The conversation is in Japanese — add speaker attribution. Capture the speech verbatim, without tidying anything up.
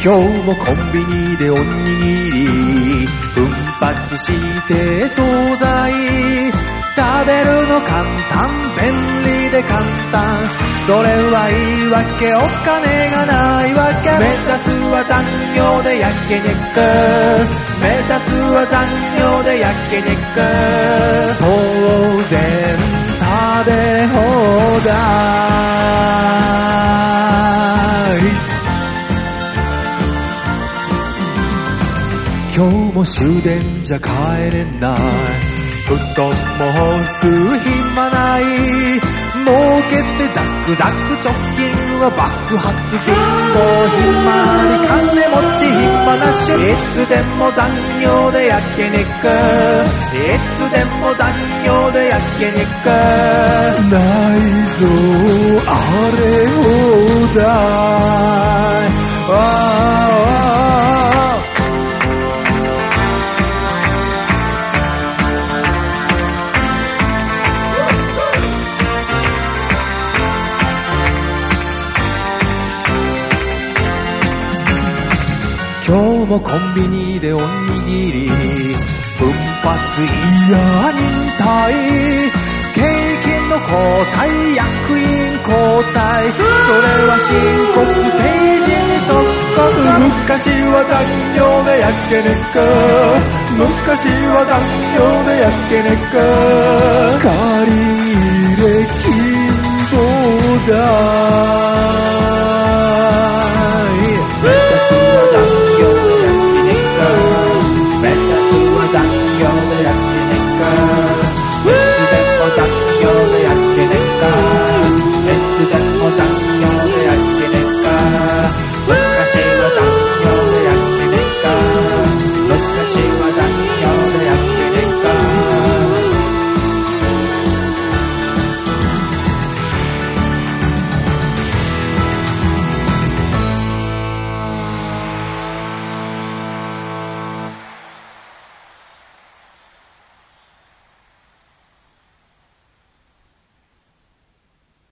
Speaker 1: 今日もコンビニでおにぎり奮発して惣菜食べるの簡単便利で簡単それはいいわけお金がないわけ目指すは残業で焼肉目指すは残業で焼肉当然食べ放題今日も終電じゃ帰れない布団も干す暇ない儲けてザクザク貯金は爆発貧乏暇に金持ち暇なしいつでも残業で焼肉いつでも残業で焼肉ないぞあれ放題あ今日もコンビニでおにぎり奮発いや忍耐景気の後退役員交代それは申告定時に即刻昔は残業で焼肉昔は残業で焼肉借り